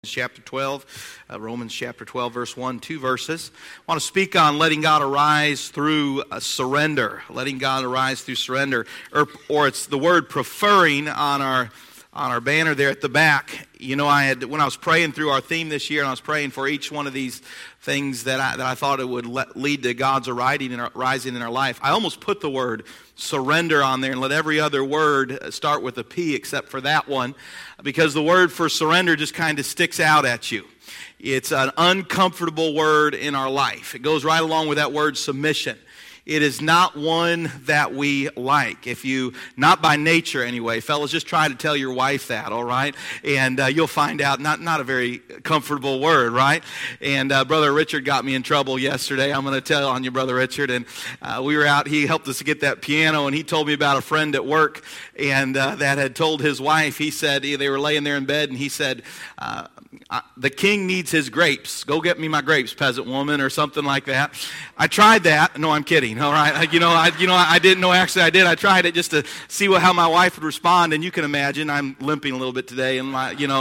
Chapter 12, Romans chapter 12, verse 1, 2 verses. I want to speak on letting God arise through surrender. Letting God arise through surrender. Or it's the word preferring on our banner there at the back. You know, when I was praying through our theme this year, and I was praying for each one of these things that I thought it would lead to God's rising in our life, I almost put the word surrender on there and let every other word start with a P except for that one, because the word for surrender just kind of sticks out at you. It's an uncomfortable word in our life. It goes right along with that word submission. It is not one that we like. Not by nature anyway. Fellas, just try to tell your wife that, all right? And you'll find out not a very comfortable word, right? And Brother Richard got me in trouble yesterday. I'm going to tell on you, Brother Richard. And we were out. He helped us to get that piano, and he told me about a friend at work and that had told his wife. He said, they were laying there in bed, and he said, the king needs his grapes. Go get me my grapes, peasant woman, or something like that. I tried that. No, I'm kidding. All right. I didn't know. Actually, I did. I tried it just to see how my wife would respond. And you can imagine I'm limping a little bit today, and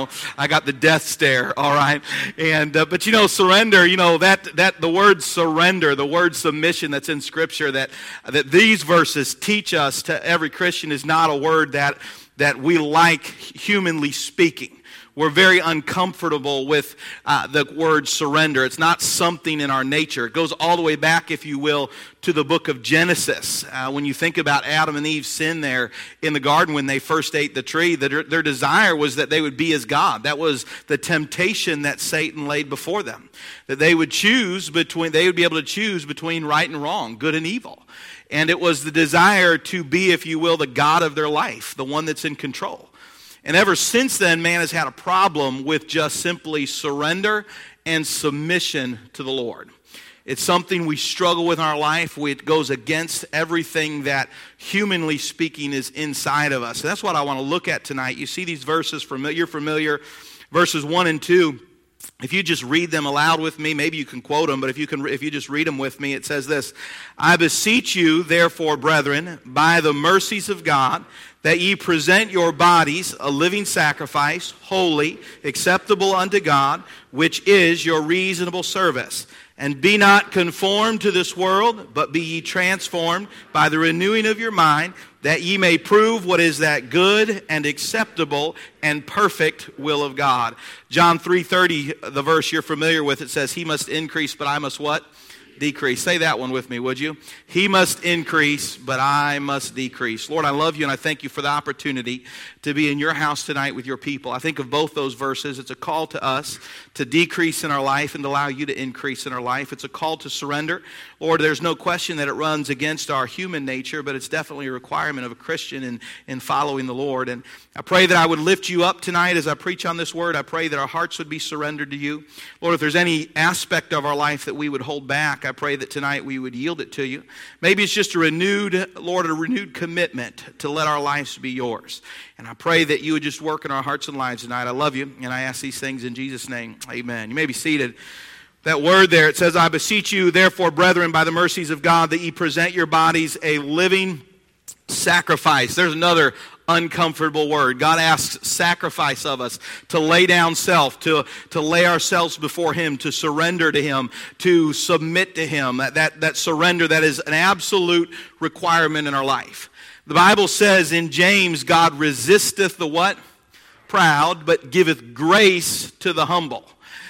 I got the death stare. All right. And but surrender. That the word surrender, the word submission that's in Scripture that these verses teach us to every Christian is not a word that we like, humanly speaking. We're very uncomfortable with the word surrender. It's not something in our nature. It goes all the way back, if you will, to the book of Genesis. When you think about Adam and Eve's sin there in the garden when they first ate the tree, their desire was that they would be as God. That was the temptation that Satan laid before them. That they would be able to choose between right and wrong, good and evil. And it was the desire to be, if you will, the God of their life, the one that's in control. And ever since then, man has had a problem with just simply surrender and submission to the Lord. It's something we struggle with in our life. It goes against everything that, humanly speaking, is inside of us. And that's what I want to look at tonight. You see these verses, familiar, verses 1 and 2. If you just read them aloud with me, maybe you can quote them, but if you just read them with me, it says this: I beseech you, therefore, brethren, by the mercies of God, that ye present your bodies a living sacrifice, holy, acceptable unto God, which is your reasonable service. And be not conformed to this world, but be ye transformed by the renewing of your mind, that ye may prove what is that good and acceptable and perfect will of God. John 3:30, the verse you're familiar with, it says, He must increase, but I must what? Decrease. Say that one with me, would you? He must increase, but I must decrease. Lord, I love you, and I thank you for the opportunity to be in your house tonight with your people. I think of both those verses. It's a call to us to decrease in our life and to allow you to increase in our life. It's a call to surrender. Lord, there's no question that it runs against our human nature, but it's definitely a requirement of a Christian in following the Lord. And I pray that I would lift you up tonight as I preach on this word. I pray that our hearts would be surrendered to you. Lord, if there's any aspect of our life that we would hold back, I pray that tonight we would yield it to you. Maybe it's just a renewed commitment to let our lives be yours. And I pray that you would just work in our hearts and lives tonight. I love you, and I ask these things in Jesus' name. Amen. You may be seated. That word there, it says, I beseech you, therefore, brethren, by the mercies of God, that ye present your bodies a living sacrifice. There's another uncomfortable word. God asks sacrifice of us, to lay down self, to lay ourselves before Him, to surrender to Him, to submit to Him. That surrender, that is an absolute requirement in our life. The Bible says in James, God resisteth the what? Proud, but giveth grace to the humble.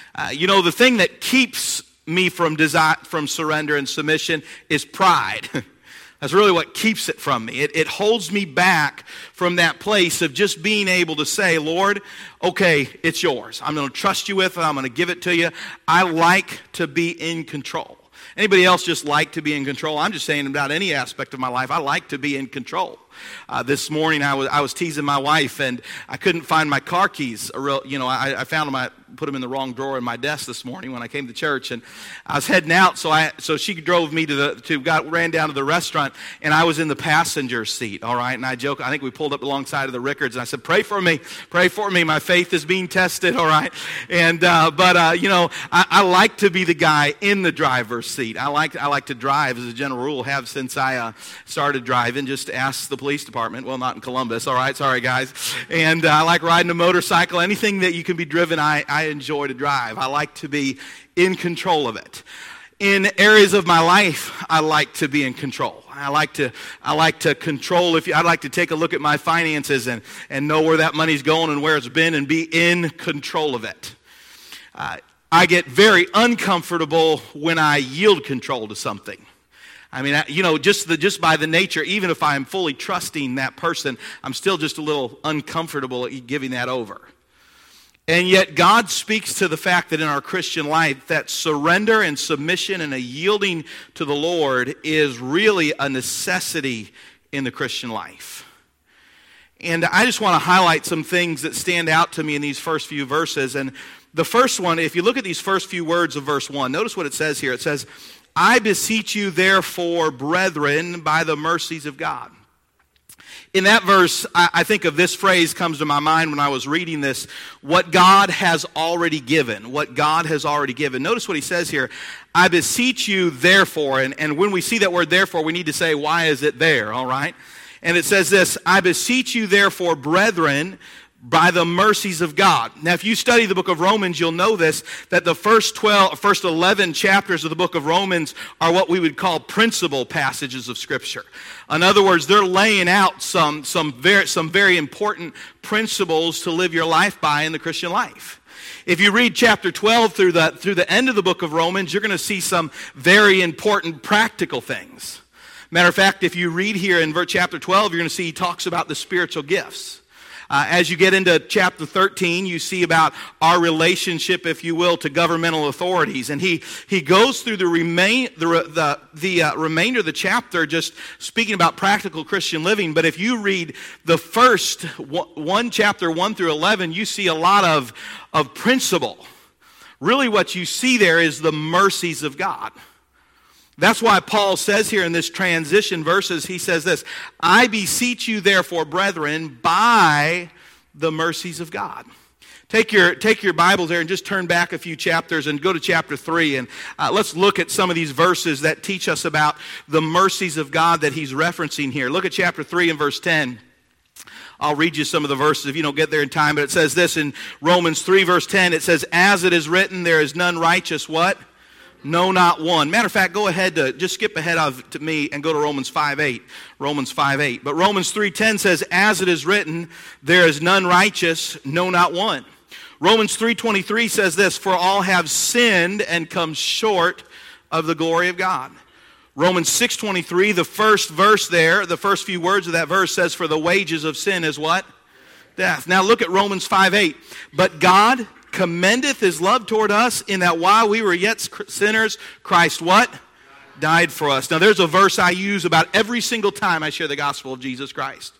The thing that keeps me from surrender and submission is pride. That's really what keeps it from me. It holds me back from that place of just being able to say, Lord, okay, it's yours. I'm going to trust you with it. I'm going to give it to you. I like to be in control. Anybody else just like to be in control? I'm just saying about any aspect of my life, I like to be in control. This morning I was teasing my wife, and I couldn't find my car keys. I found them. I put them in the wrong drawer in my desk this morning when I came to church, and I was heading out. So she drove me ran down to the restaurant, and I was in the passenger seat. All right, and I joke. I think we pulled up alongside of the Rickards, and I said, "Pray for me, pray for me. My faith is being tested." All right, and I like to be the guy in the driver's seat. I like to drive as a general rule. Have since I started driving. Just ask the Police Department. Well, not in Columbus, all right, sorry guys. And I like riding a motorcycle. Anything that you can be driven, I enjoy to drive. I like to be in control of it. In areas of my life, I like to be in control. I like to control. I'd like to take a look at my finances and know where that money's going and where it's been and be in control of it. I get very uncomfortable when I yield control to something. I mean, just by the nature, even if I'm fully trusting that person, I'm still just a little uncomfortable at giving that over. And yet God speaks to the fact that in our Christian life, that surrender and submission and a yielding to the Lord is really a necessity in the Christian life. And I just want to highlight some things that stand out to me in these first few verses. And the first one, if you look at these first few words of verse 1, notice what it says here. It says, I beseech you therefore, brethren, by the mercies of God. In that verse, I think of this phrase comes to my mind when I was reading this, what God has already given, what God has already given. Notice what he says here, I beseech you therefore, and when we see that word therefore, we need to say, why is it there, all right? And it says this, I beseech you therefore, brethren, by the mercies of God. Now, if you study the book of Romans, you'll know this, that the first 11 chapters of the book of Romans are what we would call principal passages of Scripture. In other words, they're laying out some very important principles to live your life by in the Christian life. If you read chapter 12 through the end of the book of Romans, you're going to see some very important practical things. Matter of fact, if you read here in chapter 12, you're going to see he talks about the spiritual gifts. As you get into chapter 13, you see about our relationship, if you will, to governmental authorities. And he goes through the remainder of the chapter just speaking about practical Christian living. But if you read the first chapter 1 through 11, you see a lot of principle. Really what you see there is the mercies of God. That's why Paul says here in this transition verses, he says this, I beseech you therefore, brethren, by the mercies of God. Take your Bibles there and just turn back a few chapters and go to chapter 3. And let's look at some of these verses that teach us about the mercies of God that he's referencing here. Look at chapter 3 and verse 10. I'll read you some of the verses if you don't get there in time. But it says this in Romans 3 verse 10. It says, as it is written, there is none righteous, what? No, not one. Matter of fact, just skip ahead to me and go to Romans 5:8. Romans 5:8. But Romans 3:10 says, as it is written, there is none righteous, no, not one. Romans 3:23 says this, for all have sinned and come short of the glory of God. Romans 6:23, the first verse there, the first few words of that verse says, for the wages of sin is what? Death. Now look at Romans 5:8. But God commendeth his love toward us in that while we were yet sinners, Christ what? Died for us. Now there's a verse I use about every single time I share the gospel of Jesus Christ.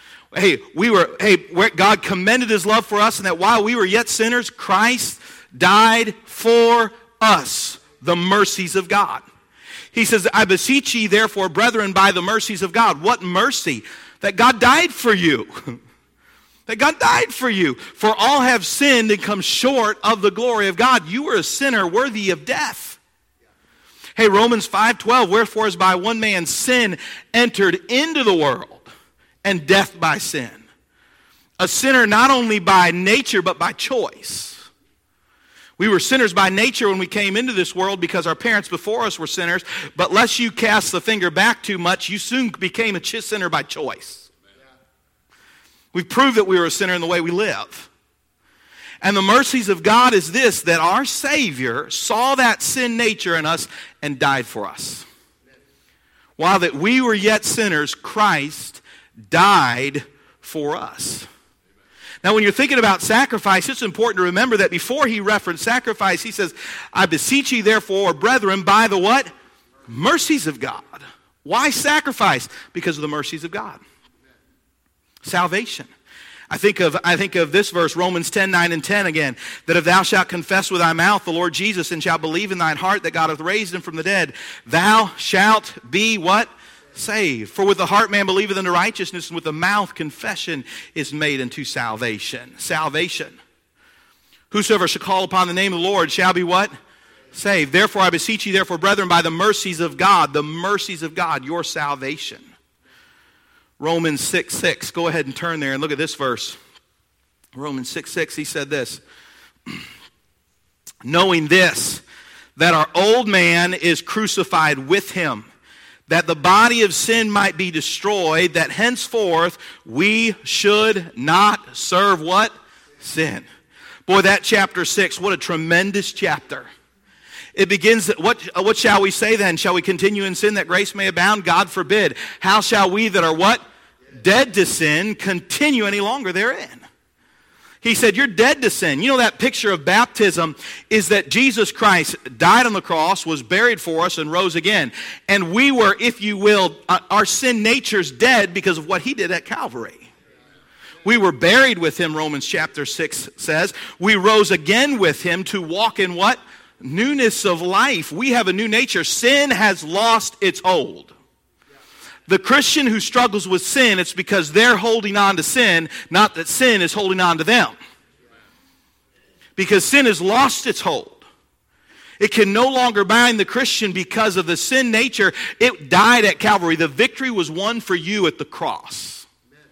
God commended his love for us in that while we were yet sinners, Christ died for us. The mercies of God. He says, I beseech ye therefore, brethren, by the mercies of God. What mercy? That God died for you. That God died for you. For all have sinned and come short of the glory of God. You were a sinner worthy of death. Hey, Romans 5:12, wherefore as by one man sin entered into the world, and death by sin. A sinner not only by nature, but by choice. We were sinners by nature when we came into this world because our parents before us were sinners. But lest you cast the finger back too much, you soon became a sinner by choice. We've proved that we were a sinner in the way we live. And the mercies of God is this, that our Savior saw that sin nature in us and died for us. While that we were yet sinners, Christ died for us. Now when you're thinking about sacrifice, it's important to remember that before he referenced sacrifice, he says, I beseech you therefore, brethren, by the what? Mercies of God. Why sacrifice? Because of the mercies of God. Salvation. I think of this verse, Romans 10:9 and 10 again, that if thou shalt confess with thy mouth the Lord Jesus and shalt believe in thine heart that God hath raised him from the dead, thou shalt be what? Saved. For with the heart man believeth unto righteousness, and with the mouth confession is made unto salvation. Salvation. Whosoever shall call upon the name of the Lord shall be what? Saved. Therefore I beseech you, therefore, brethren, by the mercies of God, your salvation. Romans 6:6. Go ahead and turn there and look at this verse. Romans 6:6, he said this. Knowing this, that our old man is crucified with him, that the body of sin might be destroyed, that henceforth we should not serve what? Sin. Boy, that chapter 6, what a tremendous chapter. It begins, what shall we say then? Shall we continue in sin that grace may abound? God forbid. How shall we that are what? Dead to sin continue any longer therein? He said, you're dead to sin. You know, that picture of baptism is that Jesus Christ died on the cross, was buried for us, and rose again. And we were, if you will, our sin nature's dead because of what he did at Calvary. We were buried with him, Romans chapter 6 says. We rose again with him to walk in what? Newness of life. We have a new nature. Sin has lost its hold. The Christian who struggles with sin, it's because they're holding on to sin, not that sin is holding on to them. Because sin has lost its hold. It can no longer bind the Christian because of the sin nature. It died at Calvary. The victory was won for you at the cross.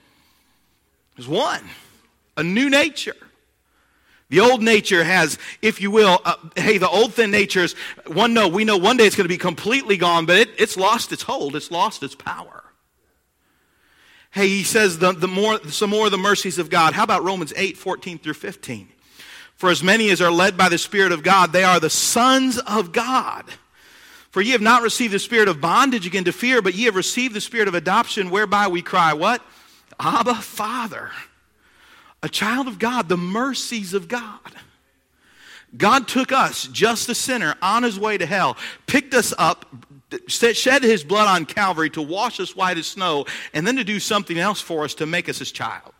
It was won. A new nature. The old nature has, if you will, the old thin nature is, we know one day it's going to be completely gone, but it's lost its hold. It's lost its power. Hey, he says some more of the mercies of God. How about Romans 8:14 through 15? For as many as are led by the Spirit of God, they are the sons of God. For ye have not received the spirit of bondage again to fear, but ye have received the spirit of adoption, whereby we cry, what? Abba, Father. A child of God, the mercies of God. God took us, just a sinner, on his way to hell, picked us up, shed his blood on Calvary to wash us white as snow, and then to do something else for us to make us his child.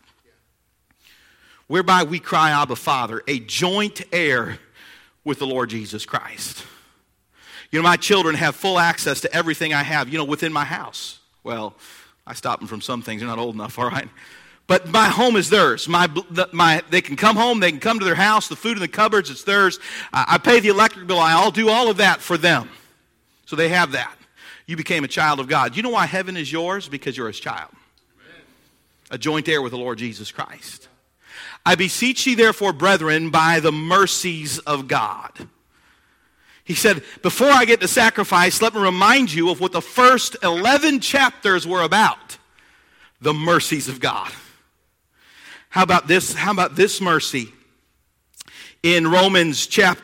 Whereby we cry, Abba, Father, a joint heir with the Lord Jesus Christ. You know, my children have full access to everything I have, within my house. Well, I stop them from some things. They're not old enough, all right? But my home is theirs. They can come home. They can come to their house. The food in the cupboards, it's theirs. I pay the electric bill. I'll do all of that for them. So they have that. You became a child of God. You know why heaven is yours? Because you're his child. Amen. A joint heir with the Lord Jesus Christ. I beseech ye therefore, brethren, by the mercies of God. He said, before I get to sacrifice, let me remind you of what the first 11 chapters were about. The mercies of God. How about this? How about this mercy? In Romans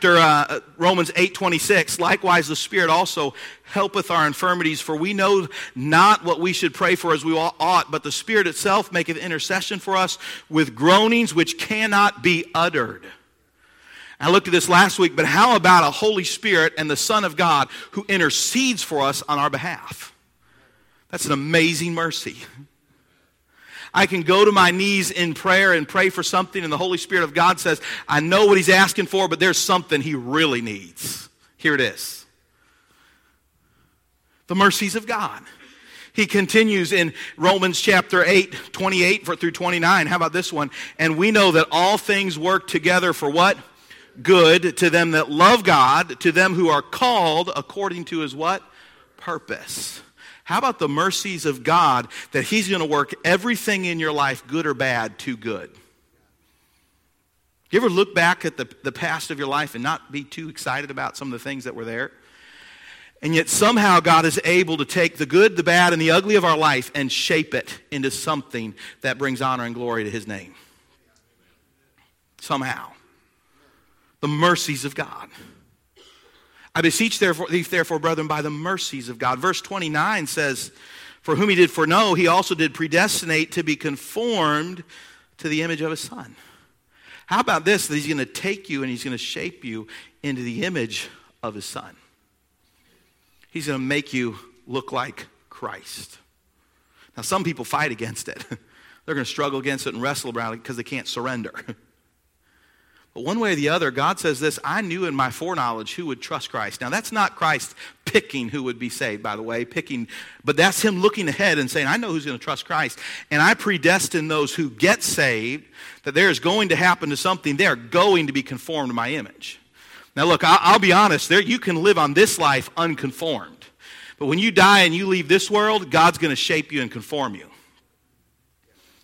8:26, likewise the Spirit also helpeth our infirmities, for we know not what we should pray for as we ought, but the Spirit itself maketh intercession for us with groanings which cannot be uttered. I looked at this last week, but how about a Holy Spirit and the Son of God who intercedes for us on our behalf? That's an amazing mercy. I can go to my knees in prayer and pray for something, and the Holy Spirit of God says, I know what he's asking for, but there's something he really needs. Here it is. The mercies of God. He continues in Romans chapter 8:28 through 29. How about this one? And we know that all things work together for what? Good to them that love God, to them who are called according to his what? Purpose. How about the mercies of God that he's going to work everything in your life, good or bad, to good? You ever look back at the past of your life and not be too excited about some of the things that were there? And yet somehow God is able to take the good, the bad, and the ugly of our life and shape it into something that brings honor and glory to his name. Somehow. The mercies of God. I beseech therefore, brethren, by the mercies of God. Verse 29 says, for whom he did foreknow, he also did predestinate to be conformed to the image of his Son. How about this, that he's going to take you and he's going to shape you into the image of his Son. He's going to make you look like Christ. Now, some people fight against it. They're going to struggle against it and wrestle around it because they can't surrender. But one way or the other, God says this, I knew in my foreknowledge who would trust Christ. Now, that's not Christ picking who would be saved, by the way, but that's him looking ahead and saying, I know who's going to trust Christ. And I predestine those who get saved, that there is going to happen to something. They're going to be conformed to my image. Now, look, I'll be honest, you can live on this life unconformed. But when you die and you leave this world, God's going to shape you and conform you.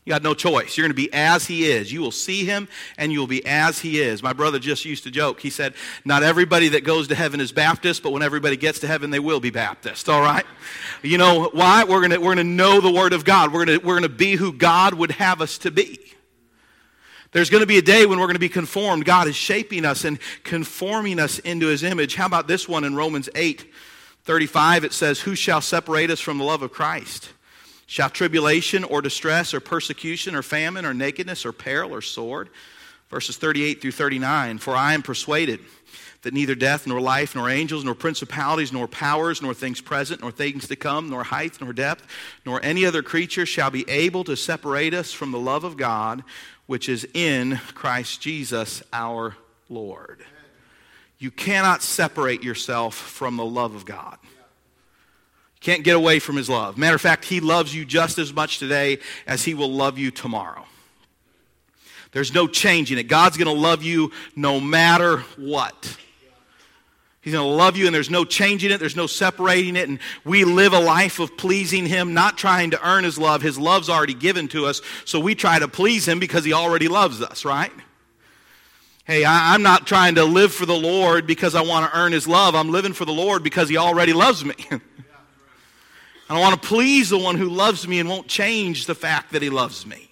You got no choice. You're going to be as he is. You will see him and you will be as he is. My brother just used to joke. He said, not everybody that goes to heaven is Baptist, but when everybody gets to heaven, they will be Baptist. All right? You know why? We're going to know the Word of God. We're going to be who God would have us to be. There's going to be a day when we're going to be conformed. God is shaping us and conforming us into his image. How about this one in Romans 8:35? It says, who shall separate us from the love of Christ? Shall tribulation or distress or persecution or famine or nakedness or peril or sword? Verses 38 through 39. For I am persuaded that neither death nor life nor angels nor principalities nor powers nor things present nor things to come nor height nor depth nor any other creature shall be able to separate us from the love of God which is in Christ Jesus our Lord. You cannot separate yourself from the love of God. Can't get away from his love. Matter of fact, he loves you just as much today as he will love you tomorrow. There's no changing it. God's going to love you no matter what. He's going to love you and there's no changing it. There's no separating it. And we live a life of pleasing him, not trying to earn his love. His love's already given to us. So we try to please him because he already loves us, right? Hey, I'm not trying to live for the Lord because I want to earn his love. I'm living for the Lord because he already loves me. I want to please the one who loves me and won't change the fact that he loves me.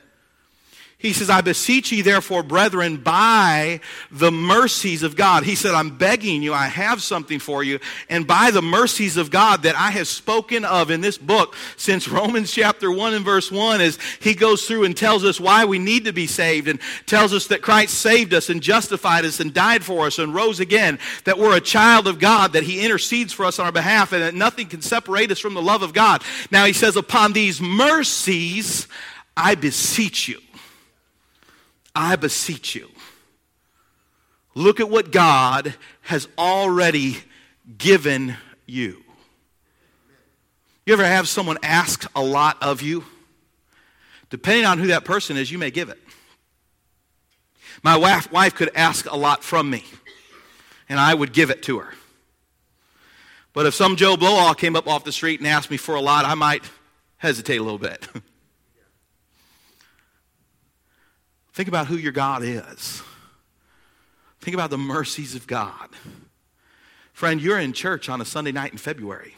He says, I beseech ye therefore, brethren, by the mercies of God. He said, I'm begging you, I have something for you. And by the mercies of God that I have spoken of in this book since Romans chapter 1 and verse 1, as he goes through and tells us why we need to be saved and tells us that Christ saved us and justified us and died for us and rose again, that we're a child of God, that he intercedes for us on our behalf and that nothing can separate us from the love of God. Now he says, upon these mercies, I beseech you. I beseech you. Look at what God has already given you. You ever have someone ask a lot of you? Depending on who that person is, you may give it. My wife could ask a lot from me, and I would give it to her. But if some Joe Blow came up off the street and asked me for a lot, I might hesitate a little bit. Think about who your God is. Think about the mercies of God. Friend, you're in church on a Sunday night in February.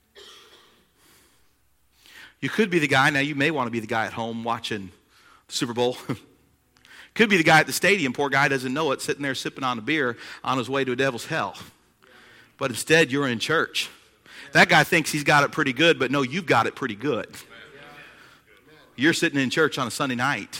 You could be the guy, now you may want to be the guy at home watching the Super Bowl. Could be the guy at the stadium, poor guy doesn't know it, sitting there sipping on a beer on his way to a devil's hell. But instead, you're in church. That guy thinks he's got it pretty good, but no, you've got it pretty good. You're sitting in church on a Sunday night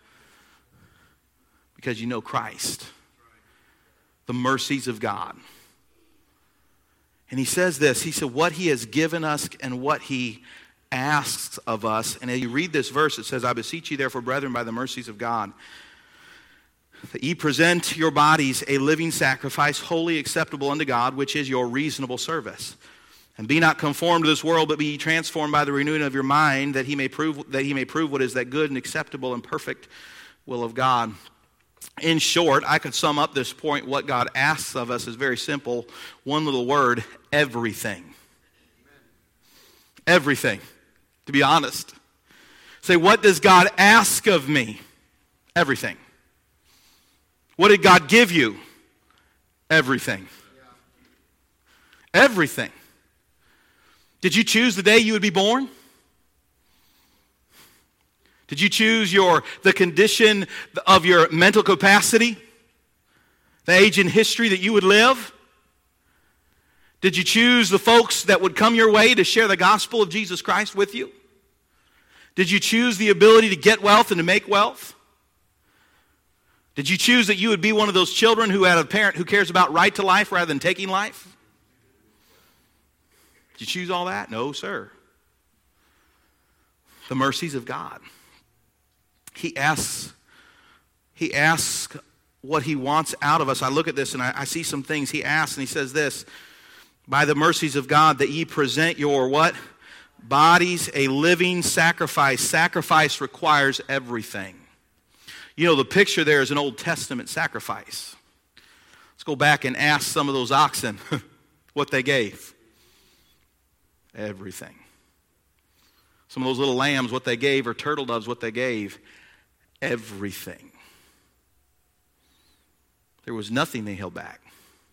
because you know Christ, the mercies of God. And he says this, he said, what he has given us and what he asks of us. And as you read this verse, it says, I beseech you therefore, brethren, by the mercies of God, that ye present your bodies a living sacrifice, wholly acceptable unto God, which is your reasonable service. And be not conformed to this world, but be ye transformed by the renewing of your mind, that he may prove what is that good and acceptable and perfect will of God. In short, I could sum up this point. What God asks of us is very simple. One little word, everything. Everything, to be honest. Say, what does God ask of me? Everything. What did God give you? Everything. Everything. Did you choose the day you would be born? Did you choose the condition of your mental capacity? The age and history that you would live? Did you choose the folks that would come your way to share the gospel of Jesus Christ with you? Did you choose the ability to get wealth and to make wealth? Did you choose that you would be one of those children who had a parent who cares about right to life rather than taking life? Did you choose all that? No, sir. The mercies of God. He asks what he wants out of us. I look at this and I see some things he asks, and he says this, by the mercies of God, that ye present your what? Bodies a living sacrifice. Sacrifice requires everything. You know, the picture there is an Old Testament sacrifice. Let's go back and ask some of those oxen what they gave. Everything. Some of those little lambs, what they gave, or turtle doves, what they gave, everything. There was nothing they held back.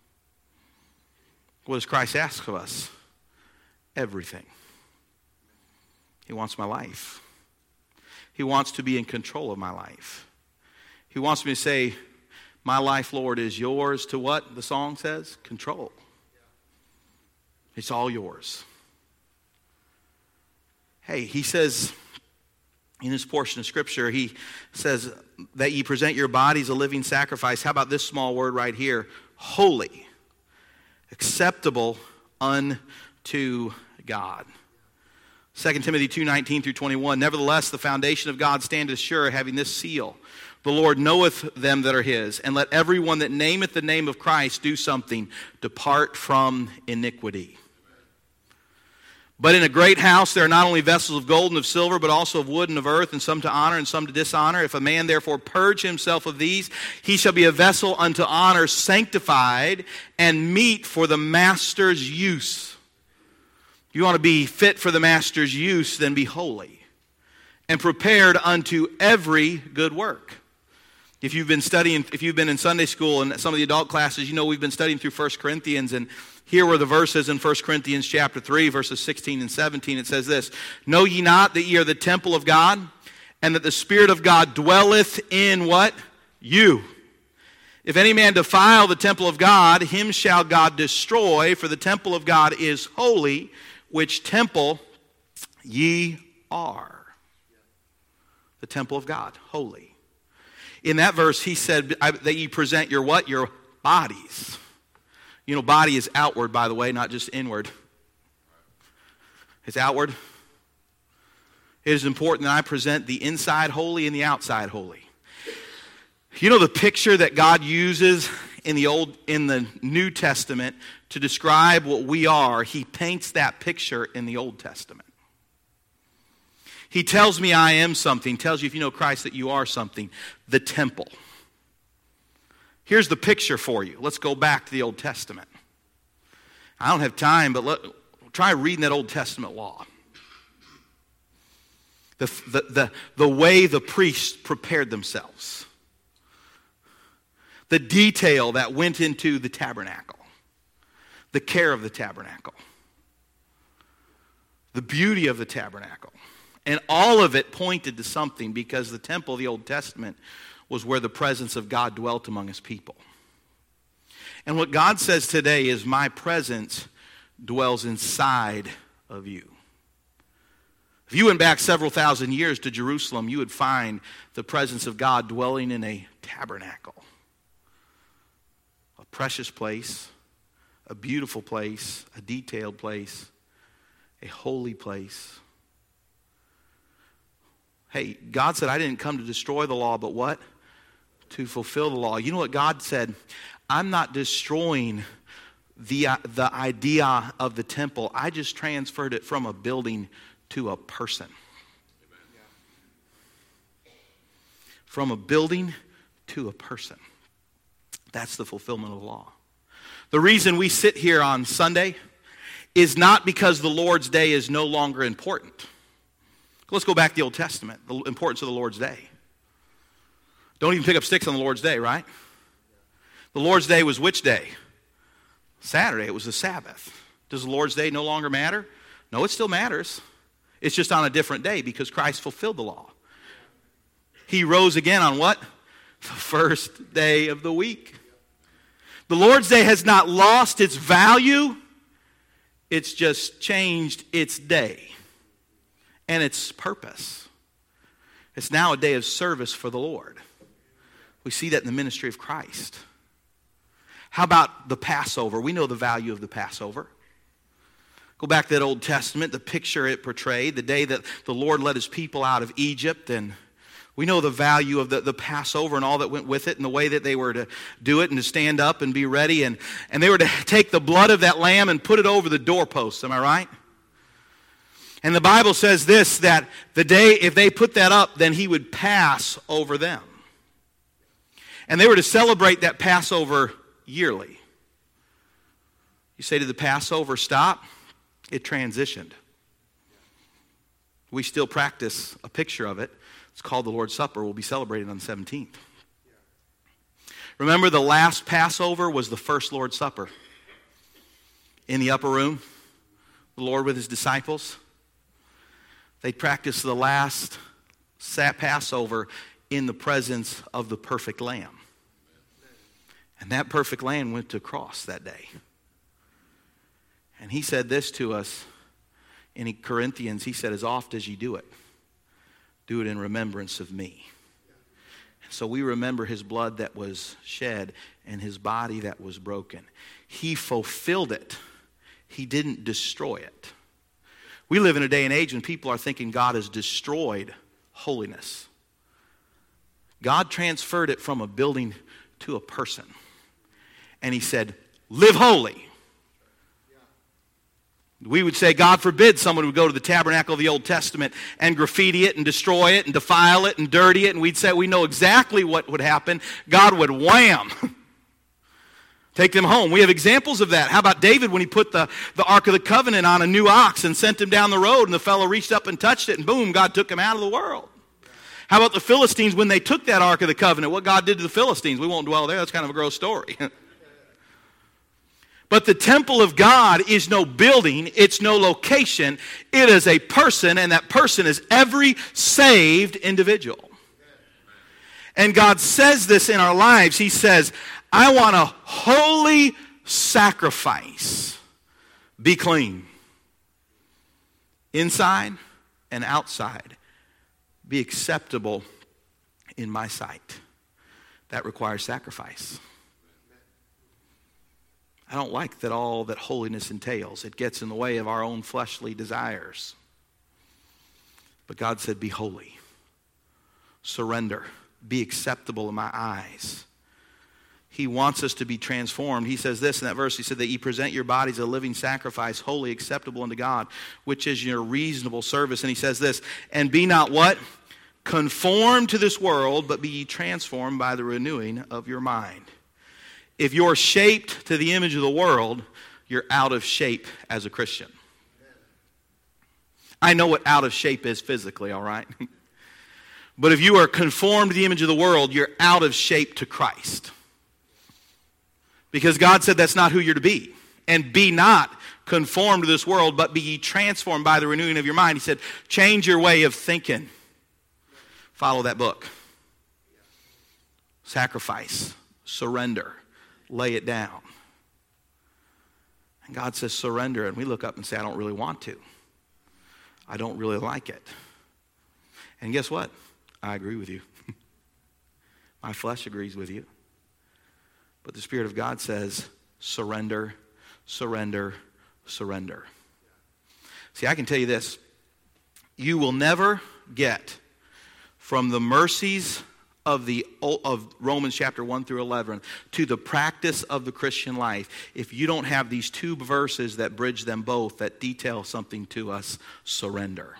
What does Christ ask of us? Everything. He wants my life. He wants to be in control of my life. He wants me to say, my life, Lord, is yours to what the song says? Control. It's all yours. Hey, he says in this portion of Scripture, he says that ye present your bodies a living sacrifice. How about this small word right here? Holy, acceptable unto God. 2 Timothy 2:19 through 21. Nevertheless, the foundation of God standeth sure, having this seal. The Lord knoweth them that are his, and let everyone that nameth the name of Christ do something. Depart from iniquity. But in a great house there are not only vessels of gold and of silver, but also of wood and of earth, and some to honor and some to dishonor. If a man therefore purge himself of these, he shall be a vessel unto honor, sanctified, and meet for the master's use. If you want to be fit for the master's use, then be holy, and prepared unto every good work. If you've been in Sunday school and some of the adult classes, you know we've been studying through 1 Corinthians, and here were the verses in 1 Corinthians chapter 3, verses 16 and 17. It says this, know ye not that ye are the temple of God, and that the Spirit of God dwelleth in what? You. If any man defile the temple of God, him shall God destroy, for the temple of God is holy, which temple ye are. The temple of God, holy. In that verse, he said that you present your what? Your bodies. You know, body is outward, by the way, not just inward. It's outward. It is important that I present the inside holy and the outside holy. You know the picture that God uses in the New Testament to describe what we are? He paints that picture in the Old Testament. He tells me I am something, tells you if you know Christ that you are something, the temple. Here's the picture for you. Let's go back to the Old Testament. I don't have time, but try reading that Old Testament law. The way the priests prepared themselves. The detail that went into the tabernacle. The care of the tabernacle. The beauty of the tabernacle. And all of it pointed to something, because the temple of the Old Testament was where the presence of God dwelt among his people. And what God says today is, my presence dwells inside of you. If you went back several thousand years to Jerusalem, you would find the presence of God dwelling in a tabernacle. A precious place, a beautiful place, a detailed place, a holy place. Hey, God said, I didn't come to destroy the law, but what? To fulfill the law. You know what God said? I'm not destroying the idea of the temple. I just transferred it from a building to a person. From a building to a person. That's the fulfillment of the law. The reason we sit here on Sunday is not because the Lord's Day is no longer important. Let's go back to the Old Testament, the importance of the Lord's Day. Don't even pick up sticks on the Lord's Day, right? The Lord's Day was which day? Saturday. It was the Sabbath. Does the Lord's Day no longer matter? No, it still matters. It's just on a different day because Christ fulfilled the law. He rose again on what? The first day of the week. The Lord's Day has not lost its value. It's just changed its day and its purpose. It's now a day of service for the Lord. We see that in the ministry of Christ. How about the Passover? We know the value of the Passover. Go back to that Old Testament, the picture it portrayed, the day that the Lord led his people out of Egypt. And we know the value of the Passover and all that went with it, and the way that they were to do it and to stand up and be ready. And they were to take the blood of that lamb and put it over the doorposts. Am I right? And the Bible says this, that the day, if they put that up, then he would pass over them. And they were to celebrate that Passover yearly. You say, did the Passover stop? It transitioned. We still practice a picture of it. It's called the Lord's Supper. We'll be celebrating on the 17th. Remember, the last Passover was the first Lord's Supper. In the upper room, the Lord with his disciples, they practiced the last Passover in the presence of the perfect Lamb. And that perfect Lamb went to the cross that day. And he said this to us in Corinthians. He said, as oft as you do it in remembrance of me. So we remember his blood that was shed and his body that was broken. He fulfilled it. He didn't destroy it. We live in a day and age when people are thinking God has destroyed holiness. God transferred it from a building to a person. And he said, live holy. We would say, God forbid someone would go to the tabernacle of the Old Testament and graffiti it and destroy it and defile it and dirty it. And we'd say we know exactly what would happen. God would wham. Take them home. We have examples of that. How about David when he put the Ark of the Covenant on a new ox and sent him down the road and the fellow reached up and touched it and boom, God took him out of the world. How about the Philistines when they took that Ark of the Covenant? What God did to the Philistines? We won't dwell there. That's kind of a gross story. But the temple of God is no building. It's no location. It is a person, and that person is every saved individual. And God says this in our lives. He says, I want a holy sacrifice. Be clean. Inside and outside. Be acceptable in my sight. That requires sacrifice. I don't like that all that holiness entails. It gets in the way of our own fleshly desires. But God said, be holy. Surrender. Be acceptable in my eyes. He wants us to be transformed. He says this in that verse. He said that ye present your bodies a living sacrifice, holy, acceptable unto God, which is your reasonable service. And he says this, and be not what? Conformed to this world, but be ye transformed by the renewing of your mind. If you're shaped to the image of the world, you're out of shape as a Christian. I know what out of shape is physically, all right? But if you are conformed to the image of the world, you're out of shape to Christ. Because God said that's not who you're to be. And be not conformed to this world, but be ye transformed by the renewing of your mind. He said, change your way of thinking. Follow that book. Sacrifice. Surrender. Lay it down. And God says surrender. And we look up and say, I don't really want to. I don't really like it. And guess what? I agree with you. My flesh agrees with you. But the Spirit of God says, surrender, surrender, surrender. See, I can tell you this. You will never get from the mercies of Romans chapter 1 through 11 to the practice of the Christian life if you don't have these two verses that bridge them both, that detail something to us: surrender.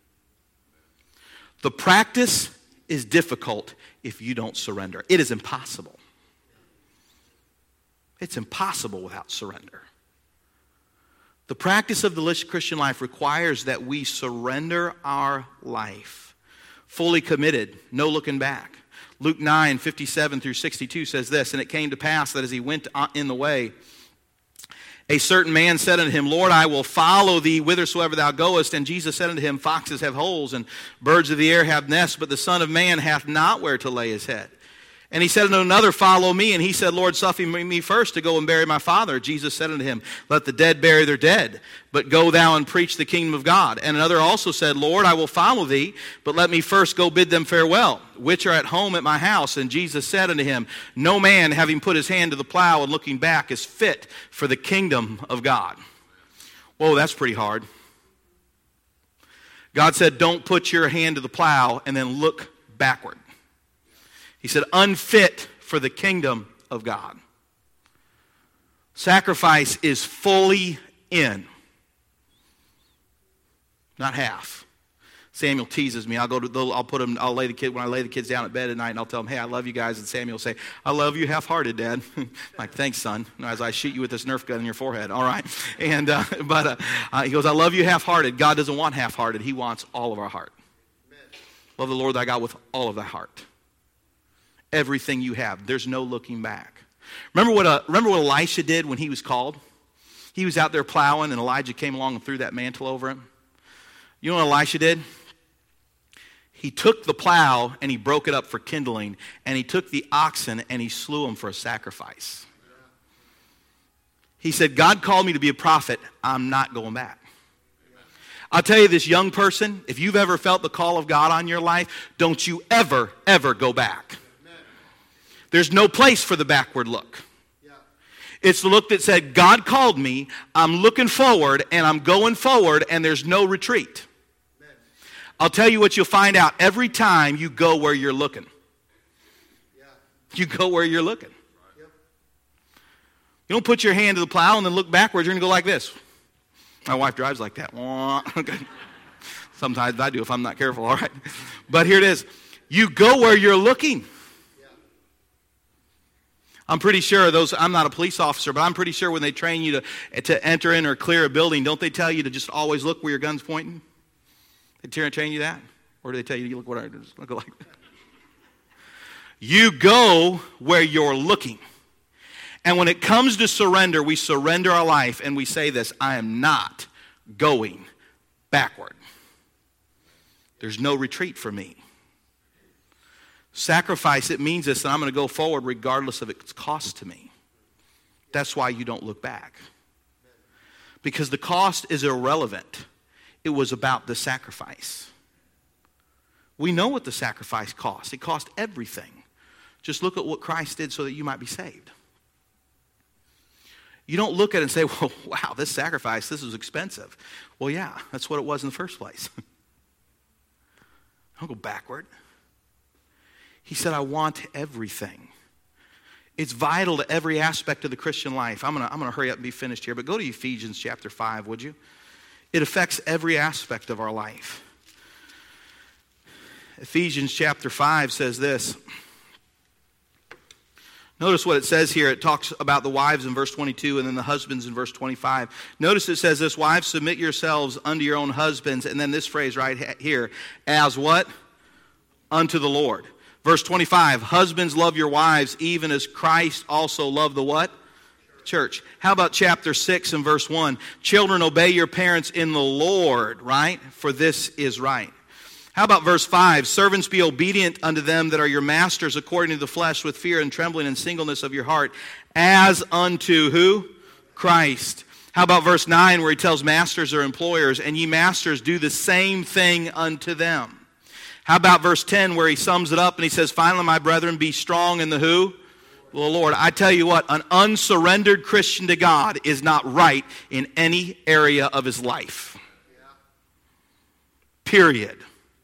The practice is difficult if you don't surrender. It is impossible. It's impossible without surrender. The practice of the Christian life requires that we surrender our life, fully committed, no looking back. Luke 9:57 through 62 says this, and it came to pass that as he went in the way, a certain man said unto him, Lord, I will follow thee whithersoever thou goest. And Jesus said unto him, foxes have holes, and birds of the air have nests, but the Son of Man hath not where to lay his head. And he said unto another, follow me. And he said, Lord, suffer me first to go and bury my father. Jesus said unto him, let the dead bury their dead, but go thou and preach the kingdom of God. And another also said, Lord, I will follow thee, but let me first go bid them farewell, which are at home at my house. And Jesus said unto him, no man, having put his hand to the plow and looking back, is fit for the kingdom of God. Whoa, that's pretty hard. God said, don't put your hand to the plow and then look backward. He said, unfit for the kingdom of God. Sacrifice is fully in, not half. Samuel teases me. I'll lay the kids down at bed at night, and I'll tell them, hey, I love you guys. And Samuel will say, I love you half-hearted, Dad. I'm like, thanks, son. As I shoot you with this Nerf gun in your forehead. All right. And he goes, I love you half-hearted. God doesn't want half-hearted. He wants all of our heart. Amen. Love the Lord thy God with all of thy heart. Everything you have. There's no looking back. Remember what Elisha did when he was called? He was out there plowing, and Elijah came along and threw that mantle over him. You know what Elisha did? He took the plow and he broke it up for kindling, and he took the oxen and he slew them for a sacrifice. He said, God called me to be a prophet. I'm not going back. I'll tell you, this young person, if you've ever felt the call of God on your life, don't you ever, ever go back. There's no place for the backward look. It's the look that said, God called me, I'm looking forward, and I'm going forward, and there's no retreat. I'll tell you what you'll find out every time you go where you're looking. You go where you're looking. You don't put your hand to the plow and then look backwards. You're going to go like this. My wife drives like that. Sometimes I do if I'm not careful, all right? But here it is. You go where you're looking. I'm pretty sure I'm not a police officer, but I'm pretty sure when they train you to enter in or clear a building, don't they tell you to just always look where your gun's pointing? They train you that? Or do they tell you look what I just look like that? You go where you're looking. And when it comes to surrender, we surrender our life and we say this, I am not going backward. There's no retreat for me. Sacrifice, it means this, that I'm going to go forward regardless of its cost to me. That's why you don't look back. Because the cost is irrelevant. It was about the sacrifice. We know what the sacrifice cost. It cost everything. Just look at what Christ did so that you might be saved. You don't look at it and say, well, wow, this sacrifice, this was expensive. Well, yeah, that's what it was in the first place. Don't go backward. He said, I want everything. It's vital to every aspect of the Christian life. I'm gonna hurry up and be finished here, but go to Ephesians chapter 5, would you? It affects every aspect of our life. Ephesians chapter 5 says this. Notice what it says here. It talks about the wives in verse 22 and then the husbands in verse 25. Notice it says this, wives, submit yourselves unto your own husbands. And then this phrase right here, as what? Unto the Lord. Verse 25, husbands, love your wives, even as Christ also loved the what? Church. How about chapter 6 and verse 1? Children, obey your parents in the Lord, right? For this is right. How about verse 5? Servants, be obedient unto them that are your masters according to the flesh, with fear and trembling and singleness of your heart, as unto who? Christ. How about verse 9, where he tells masters or employers, and ye masters do the same thing unto them. How about verse 10, where he sums it up and he says, finally, my brethren, be strong in the who? Well, Lord, I tell you what, an unsurrendered Christian to God is not right in any area of his life. Period.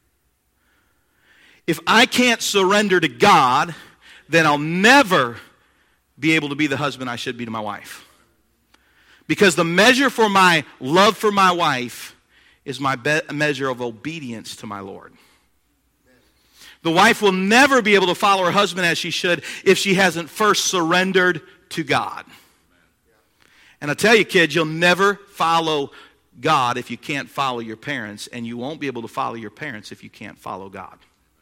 If I can't surrender to God, then I'll never be able to be the husband I should be to my wife. Because the measure for my love for my wife is my measure of obedience to my Lord. The wife will never be able to follow her husband as she should if she hasn't first surrendered to God. And I tell you, kids, you'll never follow God if you can't follow your parents, and you won't be able to follow your parents if you can't follow God.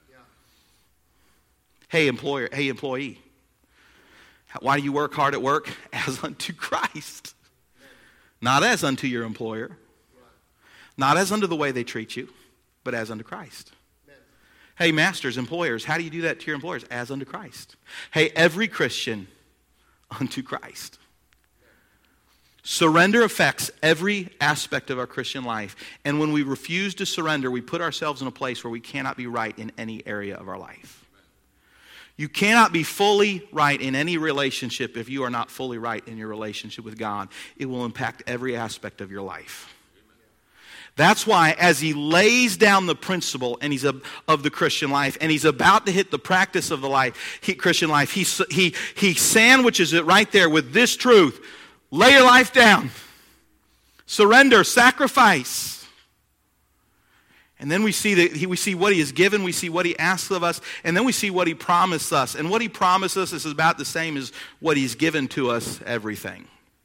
Hey, employer, hey, employee, why do you work hard at work? As unto Christ. Not as unto your employer. Not as unto the way they treat you, but as unto Christ. Hey, masters, employers, how do you do that to your employers? As unto Christ. Hey, every Christian, unto Christ. Surrender affects every aspect of our Christian life. And when we refuse to surrender, we put ourselves in a place where we cannot be right in any area of our life. You cannot be fully right in any relationship if you are not fully right in your relationship with God. It will impact every aspect of your life. That's why as he lays down the principle and he's of the Christian life, and he's about to hit the practice of the Christian life, he sandwiches it right there with this truth. Lay your life down. Surrender, sacrifice. And then we see what he has given, we see what he asks of us, and then we see what he promised us. And what he promised us is about the same as what he's given to us, everything.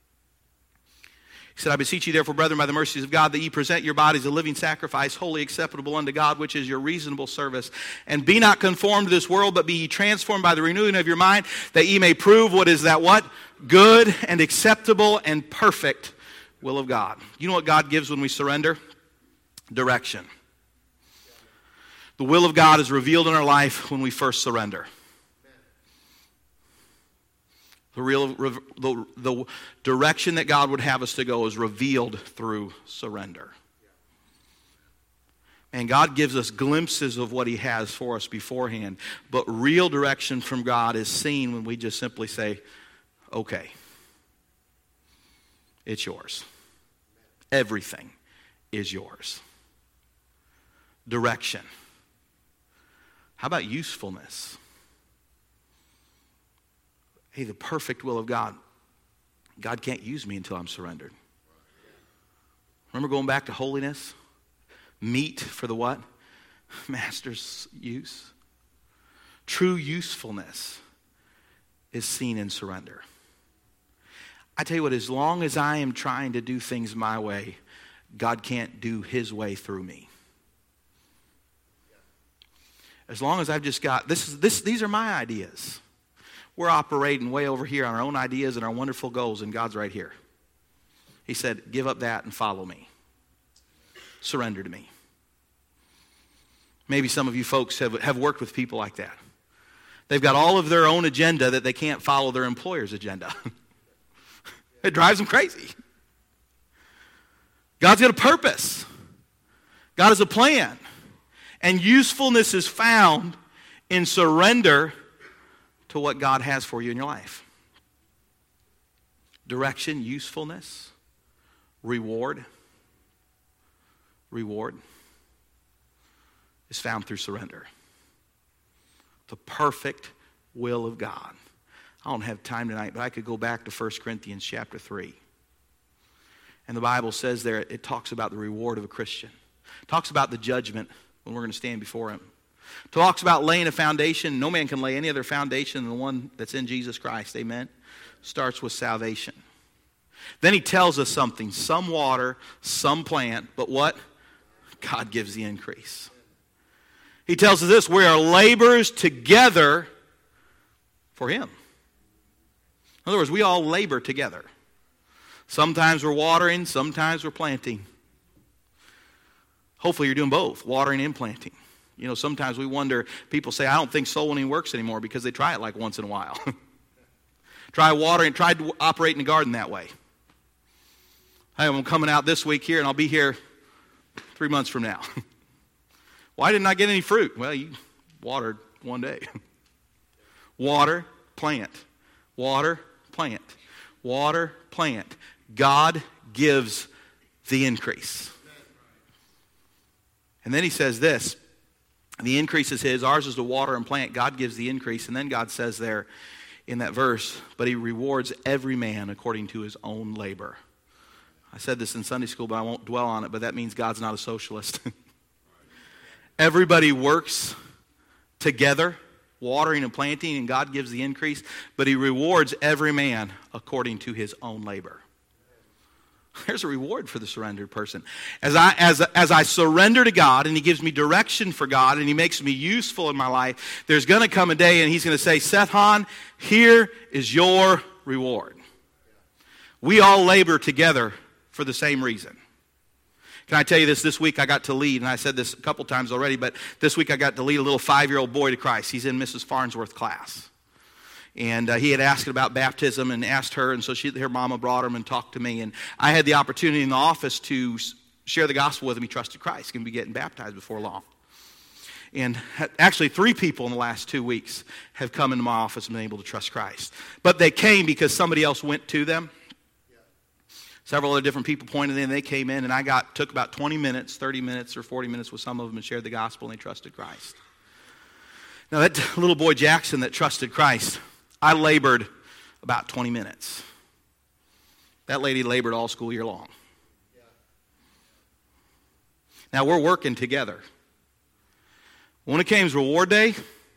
He said, I beseech you therefore, brethren, by the mercies of God, that ye present your bodies a living sacrifice, wholly acceptable unto God, which is your reasonable service. And be not conformed to this world, but be ye transformed by the renewing of your mind, that ye may prove what is that what? Good and acceptable and perfect will of God. You know what God gives when we surrender? Direction. The will of God is revealed in our life when we first surrender. The direction that God would have us to go is revealed through surrender. And God gives us glimpses of what he has for us beforehand. But real direction from God is seen when we just simply say, okay, it's yours. Everything is yours. Direction. How about usefulness? Hey, the perfect will of God. God can't use me until I'm surrendered. Remember going back to holiness? Meat for the what? Master's use. True usefulness is seen in surrender. I tell you what, as long as I am trying to do things my way, God can't do his way through me. As long as I've just got, these are my ideas. We're operating way over here on our own ideas and our wonderful goals, and God's right here. He said, give up that and follow me. Surrender to me. Maybe some of you folks have worked with people like that. They've got all of their own agenda that they can't follow their employer's agenda. It drives them crazy. God's got a purpose. God has a plan. And usefulness is found in surrender to what God has for you in your life. Direction, usefulness, reward. Reward is found through surrender. The perfect will of God. I don't have time tonight, but I could go back to 1 Corinthians chapter 3. And the Bible says there, it talks about the reward of a Christian. It talks about the judgment when we're going to stand before him. It talks about laying a foundation. No man can lay any other foundation than the one that's in Jesus Christ. Amen? Starts with salvation. Then he tells us something. Some water, some plant, but what? God gives the increase. He tells us this, we are laborers together for him. In other words, we all labor together. Sometimes we're watering, sometimes we're planting. Hopefully you're doing both, watering and planting. You know, sometimes we wonder, people say, I don't think soul winning works anymore because they try it like once in a while. Try to operate in the garden that way. Hey, I'm coming out this week here and I'll be here 3 months from now. Why didn't I get any fruit? Well, you watered one day. Water, plant. Water, plant. Water, plant. God gives the increase. And then he says this, the increase is his, ours is to water and plant. God gives the increase. And then God says there in that verse, but he rewards every man according to his own labor. I said this in Sunday school, but I won't dwell on it, but that means God's not a socialist. Everybody works together, watering and planting, and God gives the increase, but he rewards every man according to his own labor. There's a reward for the surrendered person. As I surrender to God and he gives me direction for God and he makes me useful in my life, there's going to come a day and he's going to say, Seth Hahn, here is your reward. We all labor together for the same reason. Can I tell you this week I got to lead, and I said this a couple times already, but this week I got to lead a little 5-year-old boy to Christ. He's in Mrs. Farnsworth's class. And he had asked about baptism and asked her, and so her mama brought him and talked to me. And I had the opportunity in the office to share the gospel with him. He trusted Christ. He's going to be getting baptized before long. And actually 3 people in the last 2 weeks have come into my office and been able to trust Christ. But they came because somebody else went to them. Several other different people pointed in. They came in, and I took about 20 minutes, 30 minutes, or 40 minutes with some of them and shared the gospel, and they trusted Christ. Now, that little boy Jackson that trusted Christ, I labored about 20 minutes. That lady labored all school year long. Now, we're working together. When it came to reward day,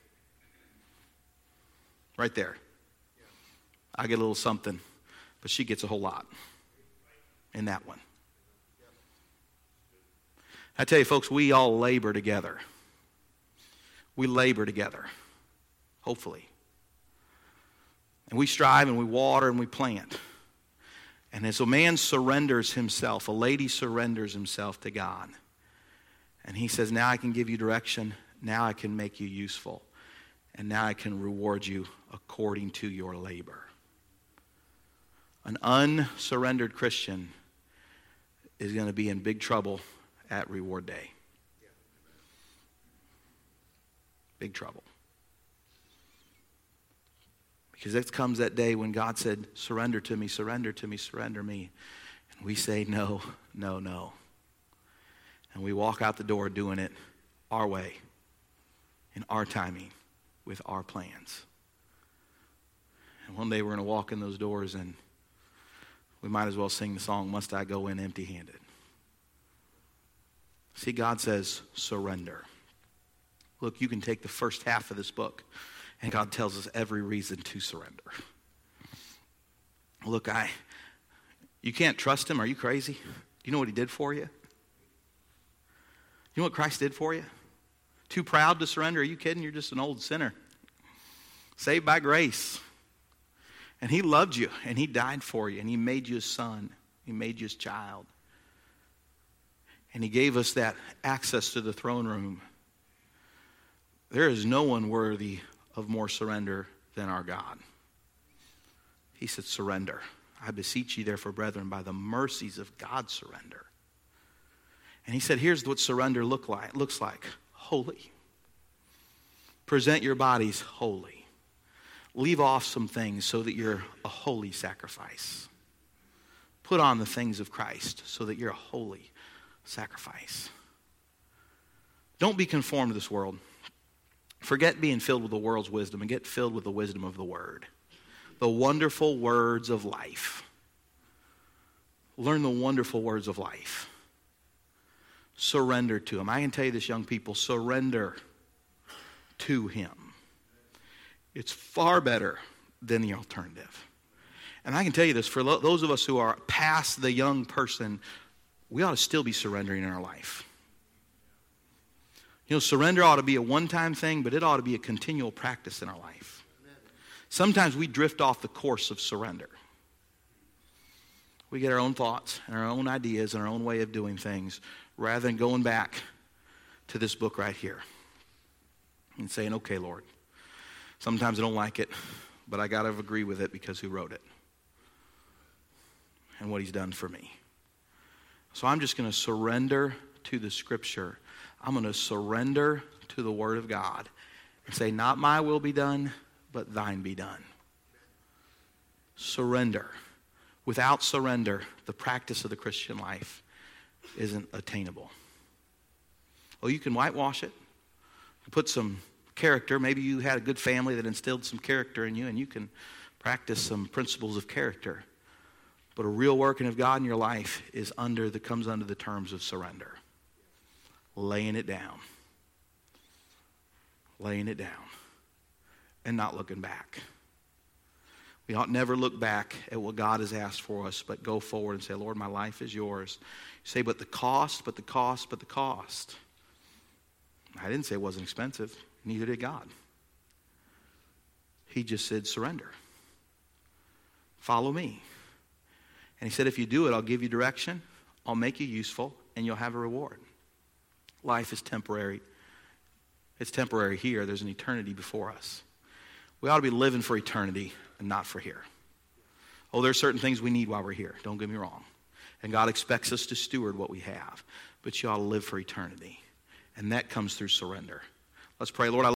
right there, I get a little something, but she gets a whole lot in that one. I tell you, folks, we all labor together. We labor together, hopefully. And we strive and we water and we plant. And as a man surrenders himself, a lady surrenders himself to God, and he says, now I can give you direction, now I can make you useful, and now I can reward you according to your labor. An unsurrendered Christian is going to be in big trouble at reward day. Big trouble. Because it comes that day when God said, surrender to me, surrender to me, surrender me. And we say, no, no, no. And we walk out the door doing it our way, in our timing, with our plans. And one day we're going to walk in those doors and we might as well sing the song, Must I Go In Empty-Handed? See, God says, surrender. Look, you can take the first half of this book, and God tells us every reason to surrender. Look, you can't trust him. Are you crazy? Do you know what he did for you? You know what Christ did for you? Too proud to surrender? Are you kidding? You're just an old sinner. Saved by grace. And he loved you, and he died for you, and he made you his son. He made you his child. And he gave us that access to the throne room. There is no one worthy of more surrender than our God. He said, surrender. I beseech you therefore, brethren, by the mercies of God, surrender. And he said, here's what surrender looks like. Holy. Present your bodies holy. Leave off some things so that you're a holy sacrifice. Put on the things of Christ so that you're a holy sacrifice. Don't be conformed to this world. Forget being filled with the world's wisdom and get filled with the wisdom of the Word. The wonderful words of life. Learn the wonderful words of life. Surrender to him. I can tell you this, young people, surrender to him. It's far better than the alternative. And I can tell you this, for those of us who are past the young person, we ought to still be surrendering in our life. You know, surrender ought to be a one-time thing, but it ought to be a continual practice in our life. Sometimes we drift off the course of surrender. We get our own thoughts and our own ideas and our own way of doing things rather than going back to this book right here and saying, okay, Lord, sometimes I don't like it, but I got to agree with it because who wrote it and what he's done for me. So I'm just going to surrender to the Scripture. I'm going to surrender to the Word of God and say, not my will be done, but thine be done. Surrender. Without surrender, the practice of the Christian life isn't attainable. Oh, you can whitewash it. Put some character. Maybe you had a good family that instilled some character in you, and you can practice some principles of character. But a real working of God in your life comes under the terms of surrender. Laying it down. Laying it down. And not looking back. We ought never look back at what God has asked for us, but go forward and say, Lord, my life is yours. You say, but the cost, but the cost, but the cost. I didn't say it wasn't expensive. Neither did God. He just said, surrender. Follow me. And he said, if you do it, I'll give you direction, I'll make you useful, and you'll have a reward. Life is temporary. It's temporary here. There's an eternity before us. We ought to be living for eternity and not for here. Oh, there's certain things we need while we're here. Don't get me wrong. And God expects us to steward what we have. But you ought to live for eternity. And that comes through surrender. Let's pray. Lord, I